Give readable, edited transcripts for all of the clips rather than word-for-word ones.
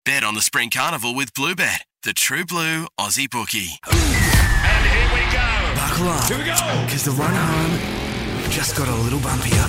Bet on the Spring Carnival with Bluebet, the True Blue Aussie bookie. And here we go. Buckle up. Here we go. Because the run home just got a little bumpier.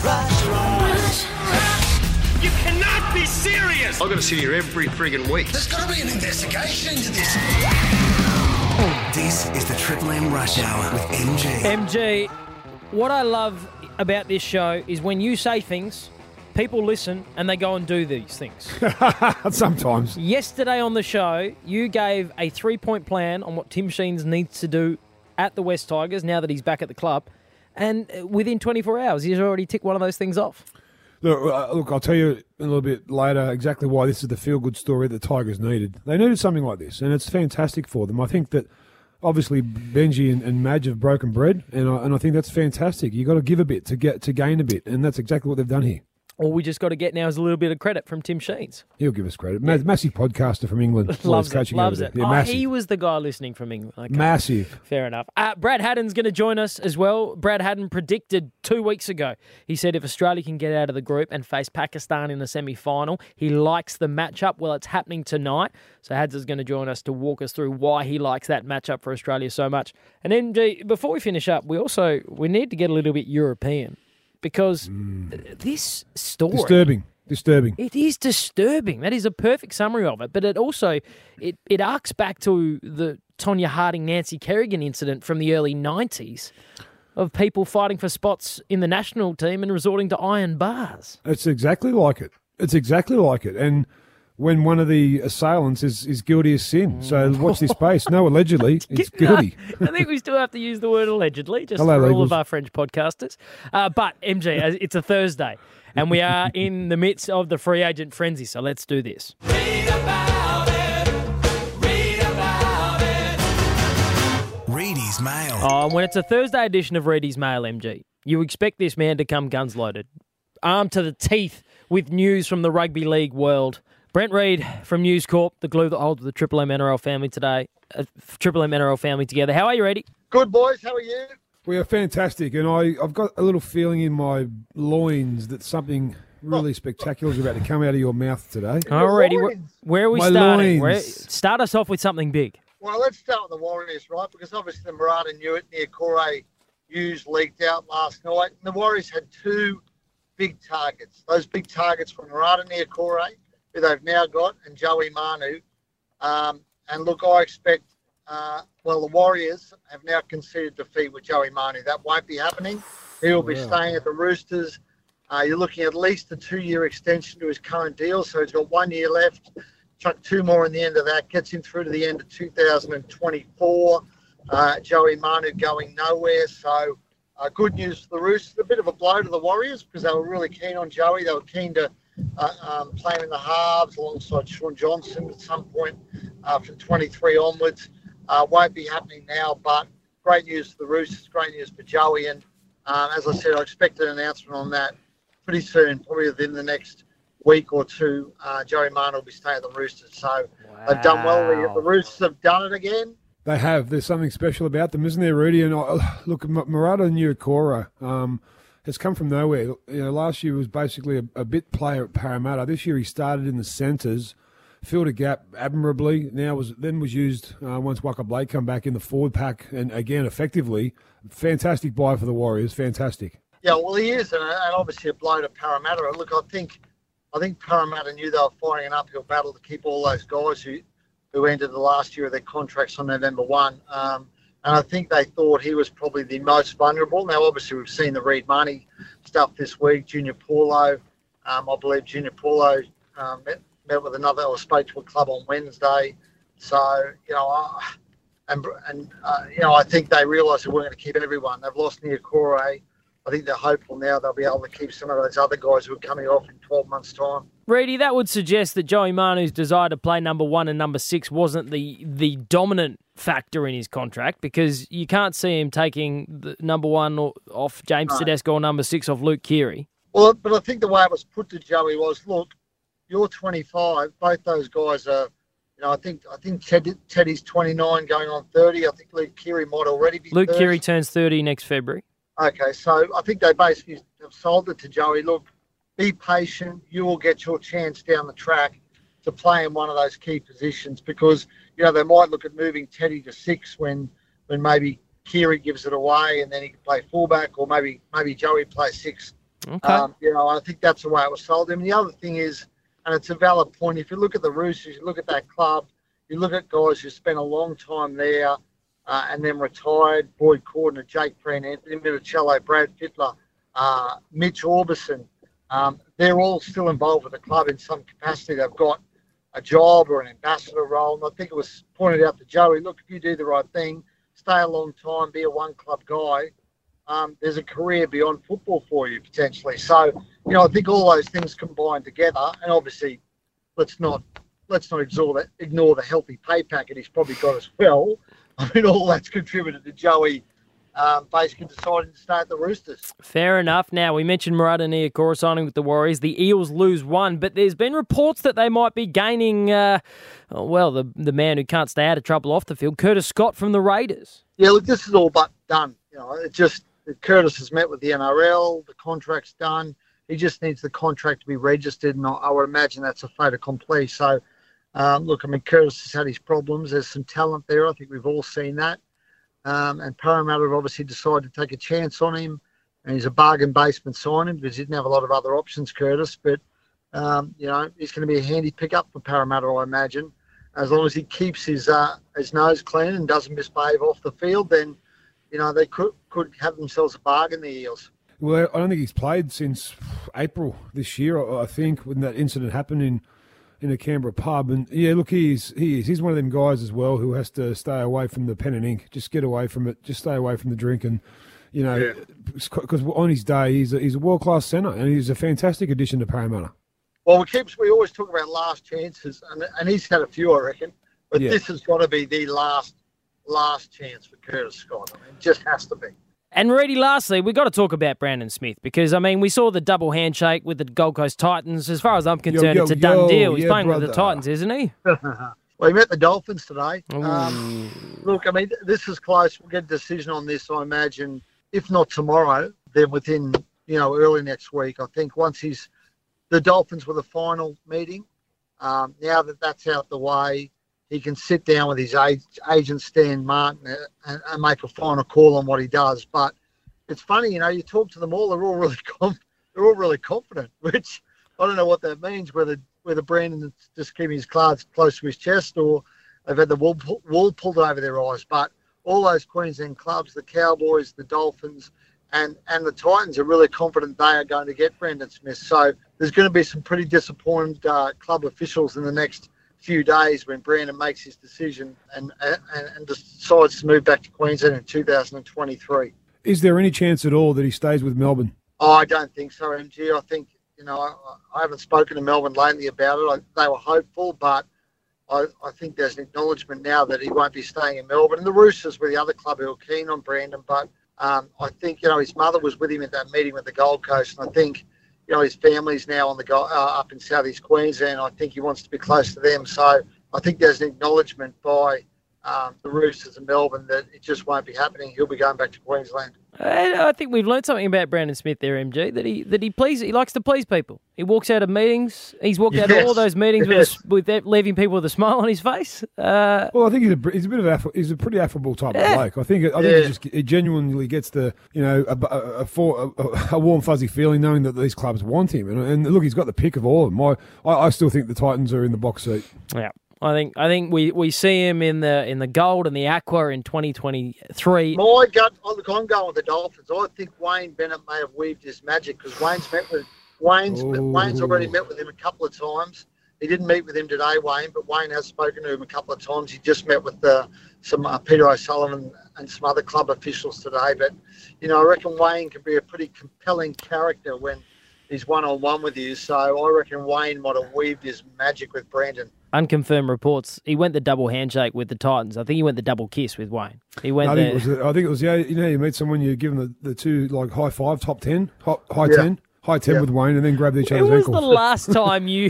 You cannot be serious. I've got to sit here every friggin' week. There's got to be an investigation into this. This is the Triple M Rush Hour with MG. MG, what I love about this show is when you say things, people listen and they go and do these things. Sometimes. Yesterday on the show, you gave a 3-point plan on what Tim Sheens needs to do at the West Tigers now that he's back at the club. And within 24 hours, he's already ticked one of those things off. Look, I'll tell you a little bit later exactly why this is the feel-good story that the Tigers needed. They needed something like this, and it's fantastic for them. I think that obviously Benji and Madge have broken bread, and I think that's fantastic. You've got to give a bit to gain a bit, and that's exactly what they've done here. All we just got to get now is a little bit of credit from Tim Sheens. He'll give us credit. Massive podcaster from England. Loves it. Yeah, massive. He was the guy listening from England. Okay. Massive. Fair enough. Brad Haddon's going to join us as well. Brad Haddon predicted 2 weeks ago. He said if Australia can get out of the group and face Pakistan in the semi-final, he likes the matchup. Well, it's happening tonight. So Hads is going to join us to walk us through why he likes that matchup for Australia so much. And then, before we finish up, we need to get a little bit European. Because this story... Disturbing. It is disturbing. That is a perfect summary of it. But it also, it arcs back to the Tonya Harding-Nancy Kerrigan incident from the early 90s of people fighting for spots in the national team and resorting to iron bars. It's exactly like it. And when one of the assailants is guilty as sin. So watch this space. No, allegedly, it's guilty. I think we still have to use the word allegedly, just Hello, for all legals. of our French podcasters. But, MG, it's a Thursday, and we are in the midst of the free agent frenzy, so let's do this. Read Reedy's Mail. Oh, when it's a Thursday edition of Reedy's Mail, MG, you expect this man to come guns loaded, armed to the teeth with news from the rugby league world. Brent Reid from News Corp, the glue that holds the Triple M NRL family today. Triple M NRL family together. How are you, Reedy? Good, boys. How are you? We are fantastic, and I've got a little feeling in my loins that something really spectacular is about to come out of your mouth today. Alrighty, where are we My starting? loins. Start us off with something big. Well, let's start with the Warriors, right? Because obviously the Murata Newett near Corey news leaked out last night. And the Warriors had two big targets. Those big targets were Murata near Corey, who they've now got, and Joey Manu. And look, I expect, the Warriors have now conceded defeat with Joey Manu. That won't be happening. He will be staying at the Roosters. You're looking at least a 2-year extension to his current deal, so he's got 1 year left. Chuck 2 more in the end of that, gets him through to the end of 2024. Joey Manu going nowhere, so good news for the Roosters. A bit of a blow to the Warriors because they were really keen on Joey. They were keen to play him in the halves alongside Sean Johnson at some point from 23 onwards. Won't be happening now, but great news for the Roosters, great news for Joey. And as I said, I expect an announcement on that pretty soon, probably within the next week or two. Joey Manu will be staying at the Roosters. So they've done well. The Roosters have done it again. They have. There's something special about them, isn't there, Rudy? And look, Murata Newakora has come from nowhere. You know, last year was basically a bit player at Parramatta. This year he started in the centres, filled a gap admirably. Then was used once Waka Blake come back in the forward pack, and again effectively. Fantastic buy for the Warriors. Fantastic. Yeah, well, he is, and obviously a blow to Parramatta. Look, I think Parramatta knew they were fighting an uphill battle to keep all those guys who ended the last year of their contracts on November 1. And I think they thought he was probably the most vulnerable. Now, obviously, we've seen the Reed Money stuff this week. Junior Paulo, I believe Junior Paulo met with another or spoke to a club on Wednesday. So, I think they realised they weren't going to keep everyone. They've lost Niokore. I think they're hopeful now they'll be able to keep some of those other guys who are coming off in 12 months' time. Reedy, that would suggest that Joey Manu's desire to play number 1 and number 6 wasn't the dominant factor in his contract, because you can't see him taking the number 1 off James Tedesco or number 6 off Luke Keary. Well, but I think the way it was put to Joey was, look, you're 25. Both those guys are, I think Teddy's 29 going on 30. I think Luke Keary might already be 30. Luke Keary turns 30 next February. Okay, so I think they basically have sold it to Joey. Look, be patient. You will get your chance down the track. to play in one of those key positions because, they might look at moving Teddy to 6 when maybe Keary gives it away and then he can play fullback, or maybe Joey plays 6. Okay. I think that's the way it was sold. And the other thing is, and it's a valid point, if you look at the Roosters, you look at that club, you look at guys who spent a long time there and then retired, Boyd Cordner, Jake Friend, Anthony Minicello, Brad Fittler, Mitch Orbison. They're all still involved with the club in some capacity. They've got a job or an ambassador role. And I think it was pointed out to Joey, look, if you do the right thing, stay a long time, be a one-club guy, there's a career beyond football for you potentially. So, I think all those things combined together, and obviously let's not ignore the healthy pay packet he's probably got as well. I mean, all that's contributed to Joey basically deciding to stay at the Roosters. Fair enough. Now, we mentioned Murata Niukore signing with the Warriors. The Eels lose 1, but there's been reports that they might be gaining, the man who can't stay out of trouble off the field, Curtis Scott from the Raiders. Yeah, look, this is all but done. Curtis has met with the NRL, the contract's done. He just needs the contract to be registered, and I would imagine that's a fait accompli. So, Curtis has had his problems. There's some talent there. I think we've all seen that. And Parramatta have obviously decided to take a chance on him. And he's a bargain basement signing because he didn't have a lot of other options, Curtis. But, he's going to be a handy pickup for Parramatta, I imagine. As long as he keeps his nose clean and doesn't misbehave off the field, then, they could have themselves a bargain, the Eels. Well, I don't think he's played since April this year, I think, when that incident happened in a Canberra pub. And, yeah, look, he is. He's one of them guys as well who has to stay away from the pen and ink. Just get away from it. Just stay away from the drink. And, because on his day, he's a world-class centre, and he's a fantastic addition to Parramatta. Well, we always talk about last chances, and he's had a few, I reckon. But This has got to be the last chance for Curtis Scott. I mean, it just has to be. And Reedy, lastly, we've got to talk about Brandon Smith because, we saw the double handshake with the Gold Coast Titans. As far as I'm concerned, it's a done deal. He's playing with the Titans, isn't he? Well, he met the Dolphins today. Look, this is close. We'll get a decision on this, I imagine, if not tomorrow, then within, early next week. I think once the Dolphins were the final meeting. Now that that's out the way, he can sit down with his agent, Stan Martin, and make a final call on what he does. But it's funny, you talk to them all, they're all really confident, which I don't know what that means, whether Brandon's just keeping his cards close to his chest or they've had the wool pulled over their eyes. But all those Queensland clubs, the Cowboys, the Dolphins, and the Titans are really confident they are going to get Brandon Smith. So there's going to be some pretty disappointed club officials in the next few days when Brandon makes his decision and decides to move back to Queensland in 2023. Is there any chance at all that he stays with Melbourne? Oh, I don't think so, MG. I think, I haven't spoken to Melbourne lately about it. They were hopeful, but I think there's an acknowledgement now that he won't be staying in Melbourne. And the Roosters were the other club who were keen on Brandon, but I think, his mother was with him at that meeting with the Gold Coast, and I think, his family's now on the up in southeast Queensland. I think he wants to be close to them. So I think there's an acknowledgement by the Roosters in Melbourne that it just won't be happening. He'll be going back to Queensland. I think we've learned something about Brandon Smith there, MG, that he likes to please people. He walks out of meetings. He's walked out of all those meetings with leaving people with a smile on his face. Well, I think he's a pretty affable type of bloke. I think he genuinely gets the a warm fuzzy feeling knowing that these clubs want him. And look, he's got the pick of all of them. I still think the Titans are in the box seat. Yeah. I think we see him in the gold and the aqua in 2023. My gut, I'm going with the Dolphins. I think Wayne Bennett may have weaved his magic because Wayne's already met with him a couple of times. He didn't meet with him today, Wayne, but Wayne has spoken to him a couple of times. He just met with some Peter O'Sullivan and some other club officials today. But I reckon Wayne can be a pretty compelling character when he's one-on-one with you. So I reckon Wayne might have weaved his magic with Brandon. Unconfirmed reports, he went the double handshake with the Titans. I think he went the double kiss with Wayne. He went I think it was you meet someone, you give them the two, high five, top 10, high 10 with Wayne, and then grab each other's ankles. When was the last time you...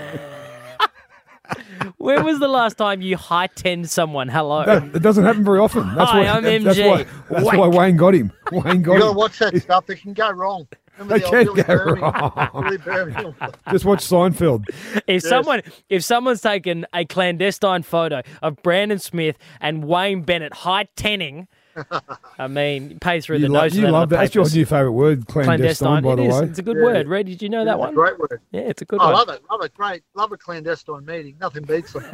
When was the last time you high 10 someone? Hello. It doesn't happen very often. I'm MG. That's why Wayne got him. You got to watch that stuff. It can go wrong. Remember They the can old Billy go Birmingham? wrong. Billy Birmingham. Just watch Seinfeld. If someone's taken a clandestine photo of Brandon Smith and Wayne Bennett high tenning, I mean, pay through the nose. You love that. That's your papers. new favourite word, clandestine, by the It is. way. It's a good Yeah. word. Red, did you know that It's a one? great word. Yeah, it's a good I one. love it. Love it. Great. Love a clandestine meeting. Nothing beats it.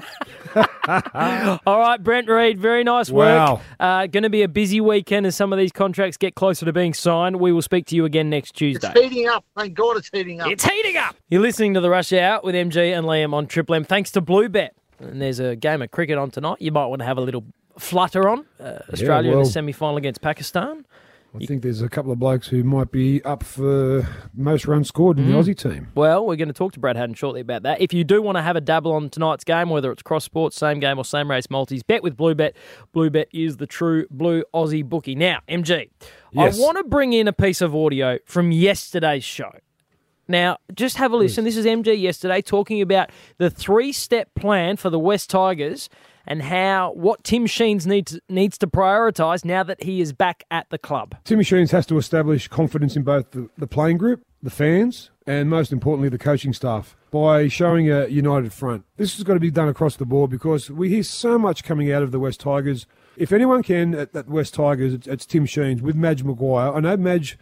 All right, Brent Reed, very nice work. Wow. Going to be a busy weekend as some of these contracts get closer to being signed. We will speak to you again next Tuesday. It's heating up. Thank God it's heating up. It's heating up. You're listening to The Rush Hour with MG and Liam on Triple M. Thanks to Bluebet. And there's a game of cricket on tonight. You might want to have a little flutter on. Australia in the semi-final against Pakistan. I think there's a couple of blokes who might be up for most runs scored in the Aussie team. Well, we're going to talk to Brad Haddon shortly about that. If you do want to have a dabble on tonight's game, whether it's cross sports, same game or same race multis, bet with Bluebet. Bluebet is the true blue Aussie bookie. Now, MG, Yes. I want to bring in a piece of audio from yesterday's show. Now, just have a listen. This is MG yesterday talking about the 3-step plan for the West Tigers and what Tim Sheens needs to prioritise now that he is back at the club. Timmy Sheens has to establish confidence in both the playing group, the fans, and most importantly, the coaching staff by showing a united front. This has got to be done across the board because we hear so much coming out of the West Tigers. If anyone can at West Tigers, it's Tim Sheens with Madge Maguire. I know Madge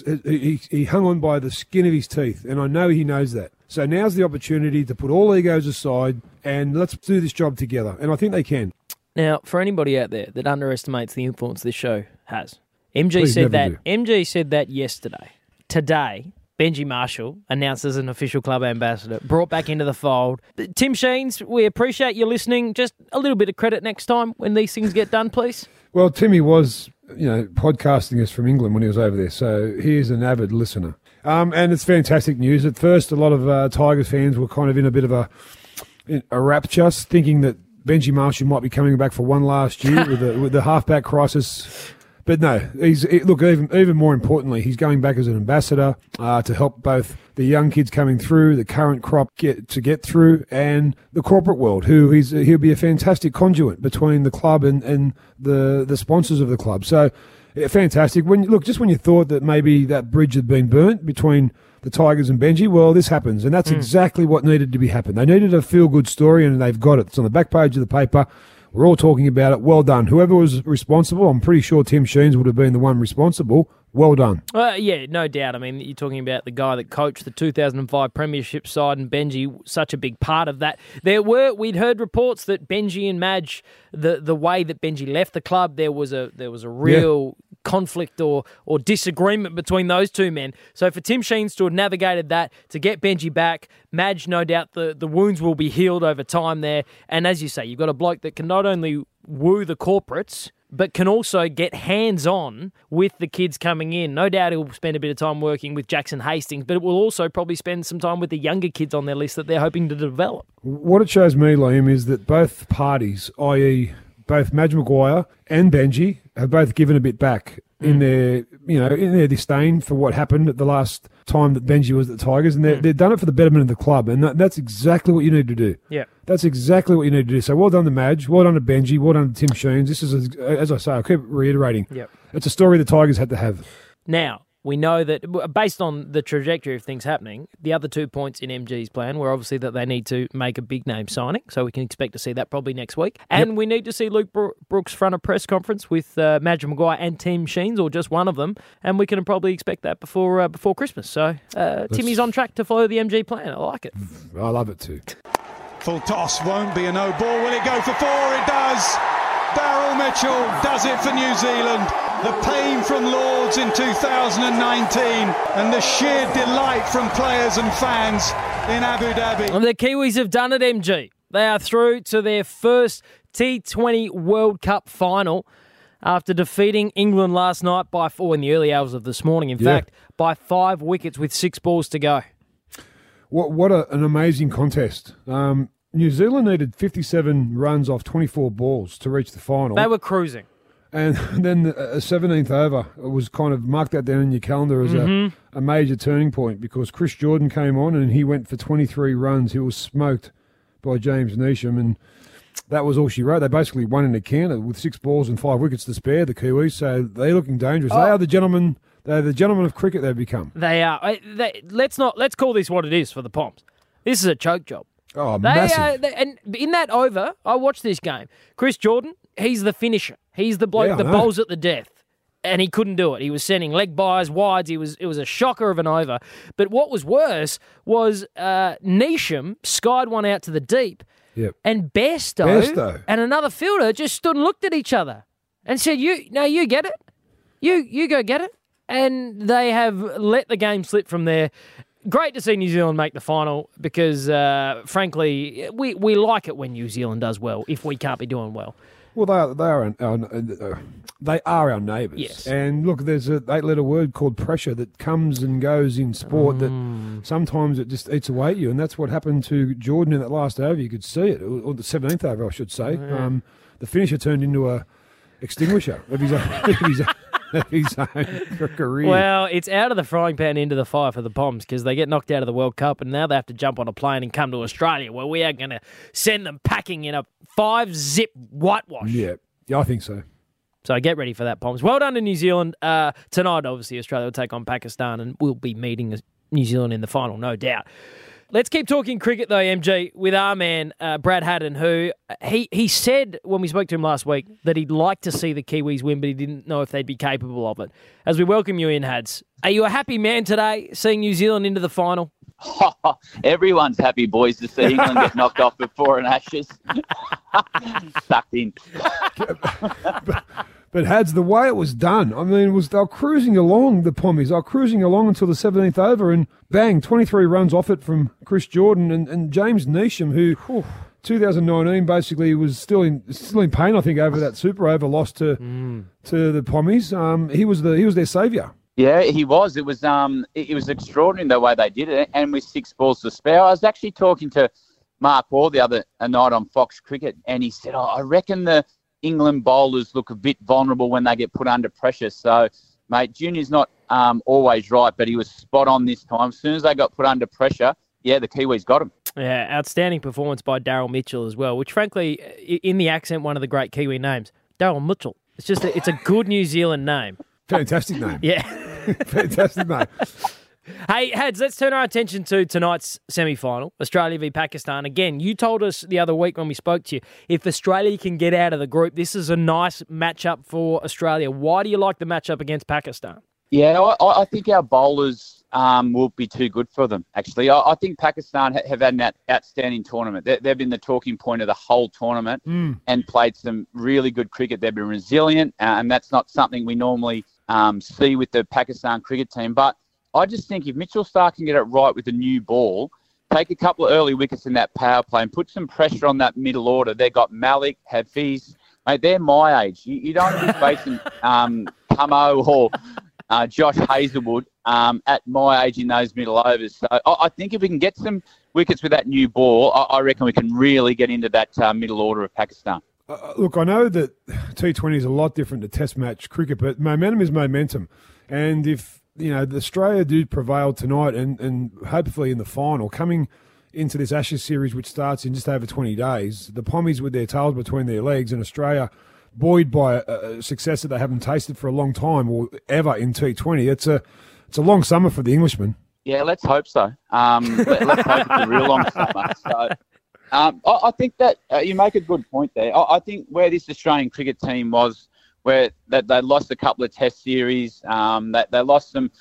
he hung on by the skin of his teeth, and I know he knows that. So now's the opportunity to put all egos aside and let's do this job together. And I think they can. Now, for anybody out there that underestimates the influence this show has, MG Please said never that. MG said that yesterday. Today, Benji Marshall, announced as an official club ambassador, brought back into the fold. Tim Sheens, we appreciate you listening. Just a little bit of credit next time when these things get done, please. Well, Timmy was, podcasting us from England when he was over there, so he is an avid listener. And it's fantastic news. At first, a lot of Tigers fans were kind of in a bit of a rapture, thinking that Benji Marshall might be coming back for one last year with the halfback crisis. But no, even more importantly, he's going back as an ambassador to help both the young kids coming through, the current crop get through, and the corporate world. He'll be a fantastic conduit between the club and the sponsors of the club. So, yeah, fantastic. When you thought that maybe that bridge had been burnt between the Tigers and Benji, well, this happens, and that's exactly what needed to be happen. They needed a feel-good story, and they've got it. It's on the back page of the paper. We're all talking about it. Well done. Whoever was responsible, I'm pretty sure Tim Sheens would have been the one responsible. Well done. Yeah, no doubt. I mean, you're talking about the guy that coached the 2005 Premiership side, and Benji, such a big part of that. We'd heard reports that Benji and Madge, the way that Benji left the club, there was a real conflict or disagreement between those two men. So for Tim Sheens to have navigated that, to get Benji back, Madge, no doubt the wounds will be healed over time there. And as you say, you've got a bloke that can not only woo the corporates, but can also get hands-on with the kids coming in. No doubt he'll spend a bit of time working with Jackson Hastings, but it will also probably spend some time with the younger kids on their list that they're hoping to develop. What it shows me, Liam, is that both parties, i.e. both Madge Maguire and Benji, have both given a bit back in their disdain for what happened at the last time that Benji was at the Tigers, and they've done it for the betterment of the club, and that's exactly what you need to do. Yeah. That's exactly what you need to do. So well done to Madge, well done to Benji, well done to Tim Sheens. This is, as I say, I keep reiterating, it's a story the Tigers had to have. Now, we know that based on the trajectory of things happening, the other 2 points in MG's plan were obviously that they need to make a big name signing, so we can expect to see that probably next week. And we need to see Luke Brooks front a press conference with Madge Maguire and Tim Sheens, or just one of them, and we can probably expect that before Christmas. So Timmy's on track to follow the MG plan. I like it. I love it too. Full toss won't be a no ball. Will it go for 4? It does. Daryl Mitchell does it for New Zealand. The pain from Lords in 2019 and the sheer delight from players and fans in Abu Dhabi. And the Kiwis have done it, MG. They are through to their first T20 World Cup final after defeating England last night in the early hours of this morning, in fact, by 5 wickets with 6 balls to go. What an amazing contest. New Zealand needed 57 runs off 24 balls to reach the final. They were cruising. And then the 17th over was kind of marked that down in your calendar as a major turning point, because Chris Jordan came on and he went for 23 runs. He was smoked by James Neesham, and that was all she wrote. They basically won in a canter with 6 balls and 5 wickets to spare, the Kiwis, so they're looking dangerous. They are the gentlemen They're the gentlemen of cricket they've become. They are. Let's call this what it is for the Poms. This is a choke job. Oh, massive. And in that over, I watched this game. Chris Jordan, he's the finisher. He's the bloke that bowls at the death. And he couldn't do it. He was sending leg byes, wides. It was a shocker of an over. But what was worse was Neesham skied one out to the deep. Yep. And Bairstow and another fielder just stood and looked at each other and said, you get it. You go get it. And they have let the game slip from there. Great to see New Zealand make the final because, frankly, we like it when New Zealand does well if we can't be doing well. Well, they are our neighbours. Yes. And look, there's an 8-letter word called pressure that comes and goes in sport that sometimes it just eats away at you. And that's what happened to Jordan in that last over. You could see it, or the 17th over, I should say. The finisher turned into a extinguisher of his own career. Well, it's out of the frying pan into the fire for the Poms because they get knocked out of the World Cup and now they have to jump on a plane and come to Australia where we are going to send them packing in a 5-zip whitewash. Yeah, I think so. So get ready for that, Poms. Well done to New Zealand. Tonight, obviously, Australia will take on Pakistan and we'll be meeting New Zealand in the final, no doubt. Let's keep talking cricket, though, MG, with our man, Brad Haddin, who he said when we spoke to him last week that he'd like to see the Kiwis win, but he didn't know if they'd be capable of it. As we welcome you in, Hads, are you a happy man today, seeing New Zealand into the final? Everyone's happy, boys, to see England get knocked off before an Ashes. Sucked in. But Hads, the way it was done, I mean, they were cruising along, the Pommies. They were cruising along until the 17th over and bang, 23 runs off it from Chris Jordan and James Neesham, who 2019 basically was still in pain, I think, over that super over loss to the Pommies. He was their saviour. Yeah, he was. It was extraordinary the way they did it, and with 6 balls to spare. I was actually talking to Mark Orr the other night on Fox Cricket, and he said, I reckon the England bowlers look a bit vulnerable when they get put under pressure. So, mate, Junior's not always right, but he was spot on this time. As soon as they got put under pressure, the Kiwis got him. Yeah, outstanding performance by Daryl Mitchell as well, which, frankly, in the accent, one of the great Kiwi names, Daryl Mitchell. It's a good New Zealand name. Fantastic name. Yeah. Fantastic name. Hey, Hads, let's turn our attention to tonight's semi-final, Australia v Pakistan. Again, you told us the other week when we spoke to you, if Australia can get out of the group, this is a nice matchup for Australia. Why do you like the matchup against Pakistan? Yeah, I think our bowlers will be too good for them, actually. I think Pakistan have had an outstanding tournament. They've been the talking point of the whole tournament and played some really good cricket. They've been resilient, and that's not something we normally see with the Pakistan cricket team. But I just think if Mitchell Starc can get it right with the new ball, take a couple of early wickets in that power play and put some pressure on that middle order. They've got Malik, Hafiz. Mate, they're my age. You don't be facing Camo or Josh Hazlewood at my age in those middle overs. So I think if we can get some wickets with that new ball, I reckon we can really get into that middle order of Pakistan. Look, I know that T20 is a lot different to Test match cricket, but momentum is momentum. And if the Australia do prevail tonight and hopefully in the final, coming into this Ashes series, which starts in just over 20 days, the Pommies with their tails between their legs and Australia buoyed by a success that they haven't tasted for a long time or ever in T20. It's a long summer for the Englishmen. Yeah, let's hope so. Let's hope it's a real long summer. So, I think that you make a good point there. I think where this Australian cricket team was, where that they lost a couple of Test series, that they lost some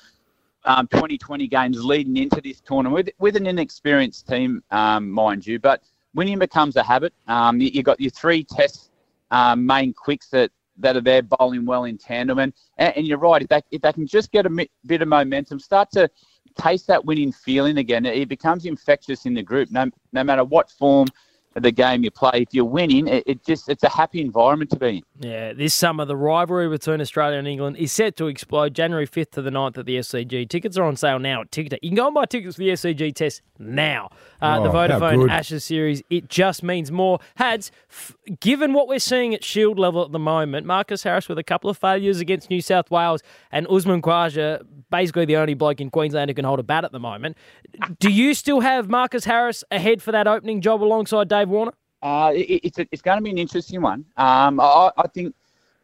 2020 games leading into this tournament with an inexperienced team, mind you. But winning becomes a habit. You've got your 3 Test main quicks that are there bowling well in tandem. And you're right, if they can just get a bit of momentum, start to taste that winning feeling again, it becomes infectious in the group. No matter what form of the game you play, if you're winning, it's a happy environment to be in. Yeah, this summer, the rivalry between Australia and England is set to explode January 5th to the 9th at the SCG. Tickets are on sale now at Ticketer. You can go and buy tickets for the SCG test now. The Vodafone Ashes series, it just means more. Hads, given what we're seeing at Shield level at the moment, Marcus Harris with a couple of failures against New South Wales and Usman Khawaja, basically the only bloke in Queensland who can hold a bat at the moment. Do you still have Marcus Harris ahead for that opening job alongside Dave Warner? It's going to be an interesting one. I think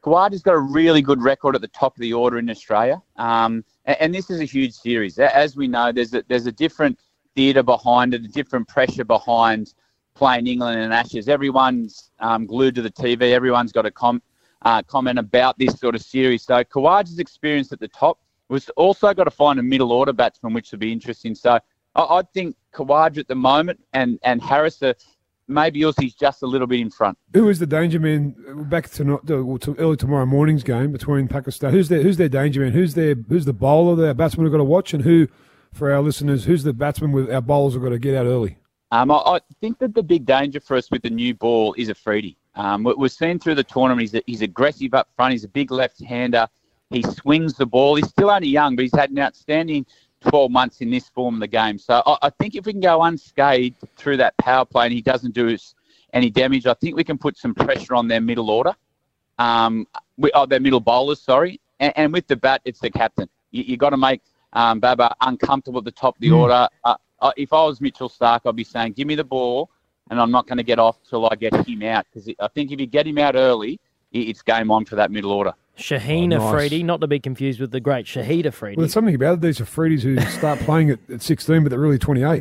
Khawaja's got a really good record at the top of the order in Australia, and this is a huge series. As we know, there's a different theatre behind it, a different pressure behind playing England and Ashes. Everyone's glued to the TV. Everyone's got a comment about this sort of series. So Khawaja's experience at the top. We've also got to find a middle order batsman, which will be interesting. So I think Khawaja at the moment and Harris are maybe Aussie's just a little bit in front. Who is the danger man back to early tomorrow morning's game between Pakistan? Who's their danger man? Who's the bowler, their batsman we've got to watch, and who, for our listeners, who's the batsman with our bowlers have got to get out early? I think that the big danger for us with the new ball is Afridi. We've seen through the tournament he's aggressive up front. He's a big left-hander. He swings the ball. He's still only young, but he's had an outstanding 12 months in this form of the game. So I think if we can go unscathed through that power play and he doesn't do us any damage, I think we can put some pressure on their middle order, their middle bowlers, sorry. And with the bat, it's the captain. You got to make Babar uncomfortable at the top of the order. If I was Mitchell Starc, I'd be saying, give me the ball, and I'm not going to get off till I get him out. Because I think if you get him out early, it's game on for that middle order. Shaheen Afridi, not to be confused with the great Shahid Afridi. Well, there's something about these Afridis who start playing at 16, but they're really 28.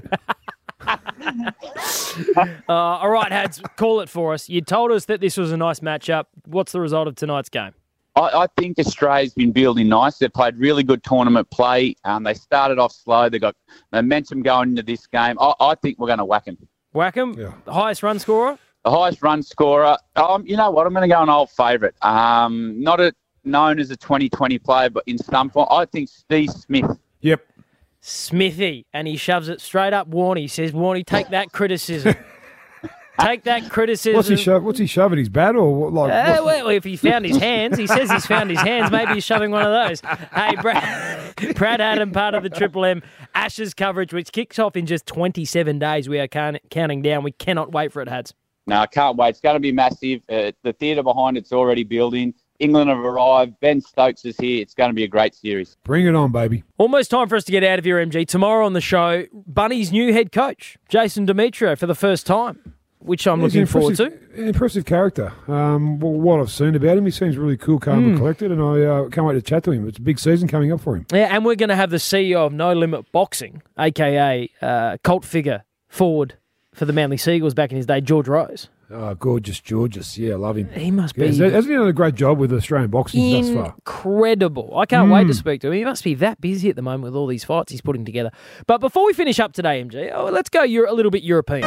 All right, Hads, call it for us. You told us that this was a nice matchup. What's the result of tonight's game? I think Australia's been building nice. They've played really good tournament play. They started off slow. They got momentum going into this game. I think we're going to whack them. Whack them? Yeah. The highest run scorer? The highest run scorer. You know what? I'm going to go an old favourite. Known as a 2020 player, but in some form, I think Steve Smith. Yep. Smithy. And he shoves it straight up Warnie. He says, Warnie, take that criticism. Take that criticism. What's he shoving? His bat or what? Well, if he found his hands, he says he's found his hands. Maybe he's shoving one of those. Hey, Brad Adam, part of the Triple M Ashes coverage, which kicks off in just 27 days. We are counting down. We cannot wait for it, Hads. No, I can't wait. It's going to be massive. The theatre behind it's already building. England have arrived. Ben Stokes is here. It's going to be a great series. Bring it on, baby. Almost time for us to get out of here, MG. Tomorrow on the show, Bunny's new head coach, Jason Demetrio, for the first time, which I'm looking forward to. Impressive character. What I've seen about him, he seems really cool, calm and collected, and I can't wait to chat to him. It's a big season coming up for him. Yeah, and we're going to have the CEO of No Limit Boxing, a.k.a. cult figure forward for the Manly Seagulls back in his day, George Rose. Oh, gorgeous. Yeah, I love him. He must be. Hasn't he done a great job with Australian boxing thus far? Incredible. I can't wait to speak to him. He must be that busy at the moment with all these fights he's putting together. But before we finish up today, MG, let's go a little bit European.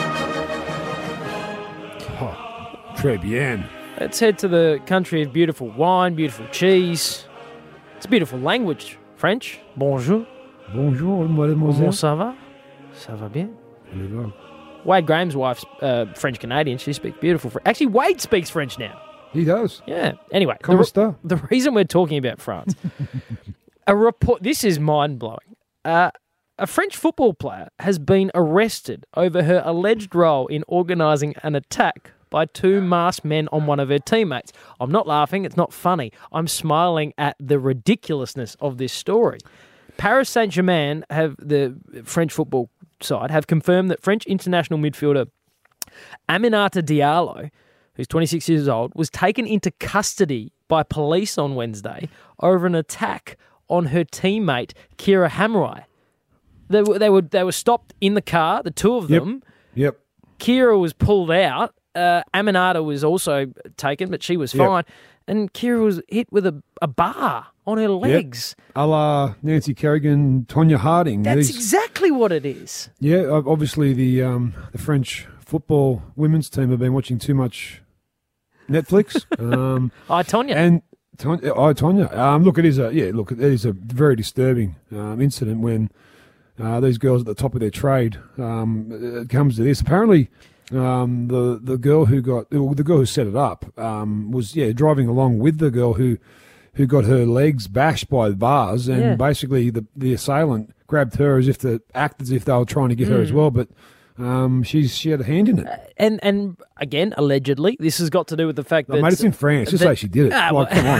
Très bien. Let's head to the country of beautiful wine, beautiful cheese. It's a beautiful language. French. Bonjour. Bonjour, mademoiselle. Comment ça va? Ça va bien? Wade Graham's wife's French-Canadian. She speaks beautiful French. Actually, Wade speaks French now. He does. Yeah. Anyway, the reason we're talking about France, a report. This is mind-blowing. A French football player has been arrested over her alleged role in organising an attack by two masked men on one of her teammates. I'm not laughing. It's not funny. I'm smiling at the ridiculousness of this story. Paris Saint-Germain, the French football side, have confirmed that French international midfielder Aminata Diallo, who's 26 years old, was taken into custody by police on Wednesday over an attack on her teammate Kira Hamrai. They were stopped in the car, the two of them. Yep. Kira was pulled out. Aminata was also taken, but she was fine. And Kira was hit with a bar on her legs. Yep. A la Nancy Kerrigan, Tonya Harding. That's exactly what it is. Yeah, obviously the French football women's team have been watching too much Netflix. Tonya. And Tonya. Look, it is a very disturbing incident when these girls at the top of their trade. It comes to this. Apparently, the girl who set it up was driving along with the girl who got her legs bashed by the bars, and basically the assailant grabbed her as if to act as if they were trying to get her as well, but she had a hand in it. And again, allegedly, this has got to do with the fact that... Mate, it's in France. Just say she did it. Come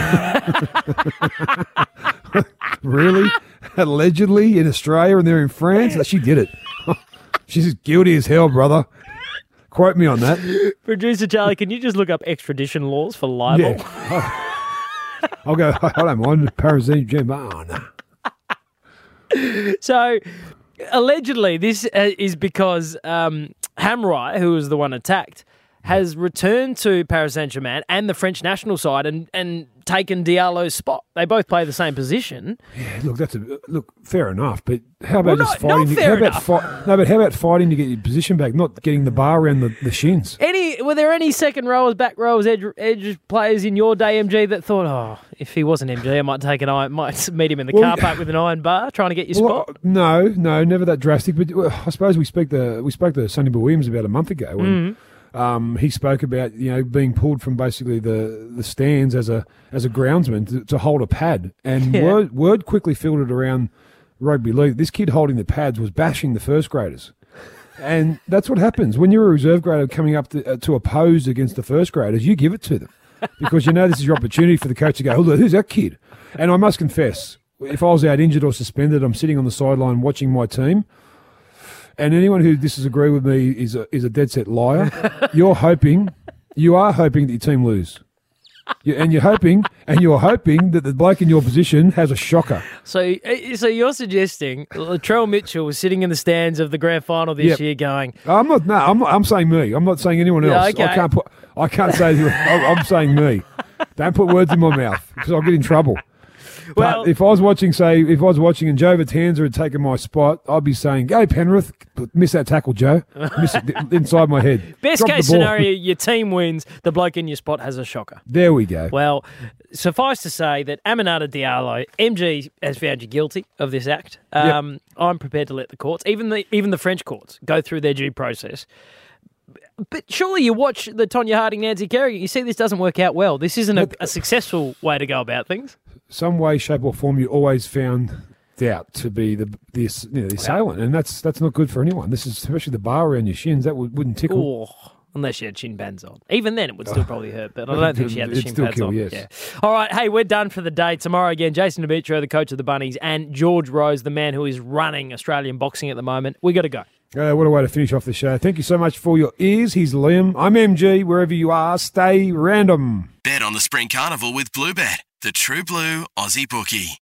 on. Really? Allegedly in Australia and they're in France? She did it. She's guilty as hell, brother. Quote me on that. Producer Charlie, can you just look up extradition laws for libel? Yeah. I'll go, I don't mind. Paris Saint-Germain. Oh, no. So, allegedly, this is because Hamrai, who was the one attacked, has returned to Paris Saint-Germain and the French national side and taken Diallo's spot. They both play the same position. Yeah, look, fair enough. But how about Well, just not fighting? fair But how about fighting to get your position back, not getting the bar around the shins? Were there any second rowers, back rowers, edge players in your day, MG, that thought, oh, if he wasn't MG, I might might meet him in the car park with an iron bar trying to get your spot? No, never that drastic. But I suppose we spoke to Sonny Bill Williams about a month ago when he spoke about being pulled from basically the stands as a groundsman to hold a pad, and word quickly filtered around rugby league. This kid holding the pads was bashing the first graders. And that's what happens when you're a reserve grader coming up to oppose against the first graders. You give it to them because this is your opportunity for the coach to go, oh, look, who's that kid? And I must confess, if I was out injured or suspended, I'm sitting on the sideline watching my team. And anyone who disagrees with me is a dead set liar. You are hoping that your team lose. You're hoping that the bloke in your position has a shocker. So you're suggesting Latrell Mitchell was sitting in the stands of the grand final this year going, I'm not. No, I'm saying me. I'm not saying anyone else. Yeah, okay. I can't say. I'm saying me. Don't put words in my mouth because I'll get in trouble. Well, but if I was watching and Joe Vitanza had taken my spot, I'd be saying, go Penrith, miss that tackle, Joe. Miss it inside my head. Best case scenario, your team wins, the bloke in your spot has a shocker. There we go. Well, suffice to say that Aminata Diallo, MG has found you guilty of this act. I'm prepared to let the courts, even the French courts, go through their due process. But surely you watch the Tonya Harding, Nancy Kerrigan, you see this doesn't work out well. This isn't a successful way to go about things. Some way, shape or form, you always found doubt to be the assailant, and that's not good for anyone. This is especially the bar around your shins. That wouldn't tickle. Oh, unless she had shin pads on. Even then, it would still probably hurt, but I don't think she had the shin pads on. Yes. Yeah. All right, hey, we're done for the day. Tomorrow again, Jason Demetrio, the coach of the Bunnies, and George Rose, the man who is running Australian boxing at the moment. We got to go. What a way to finish off the show. Thank you so much for your ears. He's Liam. I'm MG. Wherever you are, stay random. Bet on the Spring Carnival with Bluebet, the True Blue Aussie bookie.